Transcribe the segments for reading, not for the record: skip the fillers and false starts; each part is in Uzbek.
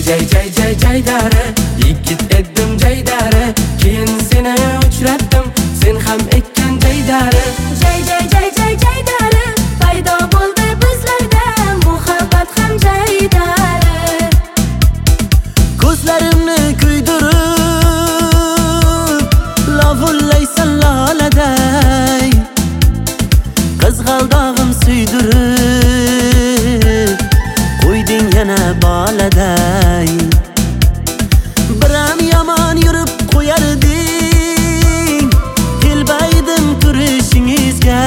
jaydari yigit edim jaydari keyin seni uchratdim sen ham ekkan jaydari jaydari paydo bo'ldi bizlarda muhabbat ham jaydari ko'zlarimni kuydirib lovullaysan loladay qizg'aldog'im suydirib qo'yding yana boladay biram yomon yurib qo'yarding kelbaydim turishingizga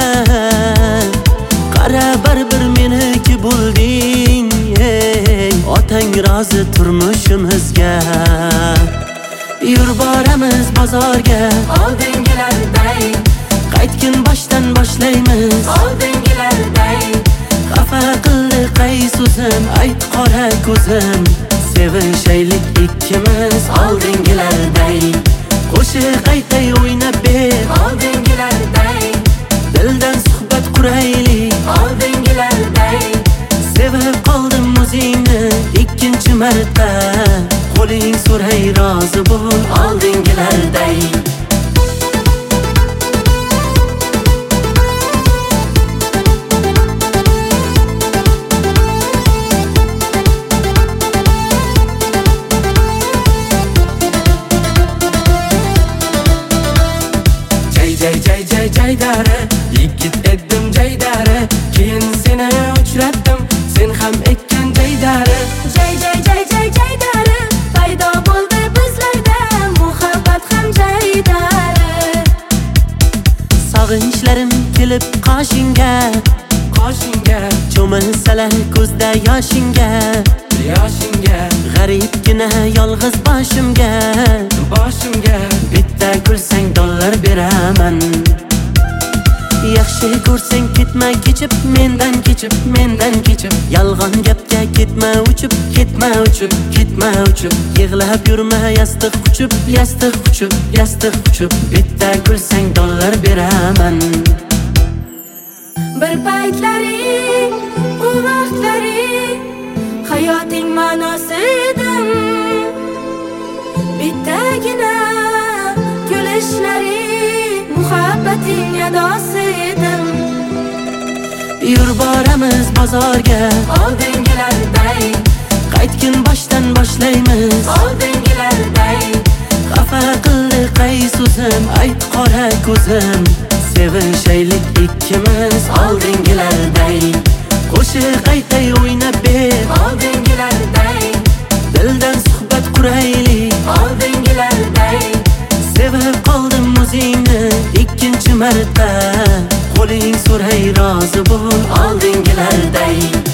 qara baribir meniki bo'lding otang rozi turmushimizga yur boramiz bozorga oldingilarday qaytgin boshdan boshlaymiz oldingilarday xafa qildi qay so'zim ayt qora ko'zim sevishaylik ikkimiz oldingilarday qo'shiq aytay o'ynab ber oldingilarday dildan suhbat quraylik oldingilarday sevib qoldim o'zingni ikkinchi marta qo'ling so'ray rozi bo'l oldingilarday jaydari yigit edim jaydari keyin seni uchratdim sen ham ekkan jaydari jaydari paydo bo'ldi bizlarda muhabbat ham jaydari sog'inchlarim kelib qoshingga cho'milsalar ko'zda yoshingga g'aribgina yolg'iz boshimga bitta kulsang dollar beraman yaxshi ko'rsang ketma kechib mendan kechib yolg'on gapga ketma uchib yig'lab yurma yastiq quchib bitta kulsang dollar beraman bir paytlaring u vaqtlaring hayoting ma'nosi edim bittagina kulishlaring muhabbating adosi edim yur boramiz bozorga oldingilarday qaytgin boshdan boshlaymiz oldingilarday xafa qildi qay so'zim ayt qora ko'zim sevishaylik ikkimiz oldingilarday qo'shiq aytay o'ynab ber oldingilarday dildan suhbat quraylik oldingilarday sevib qoldim o'zingni ikkinchi marta qo'ling so'ray rozi bo'l oldingilarday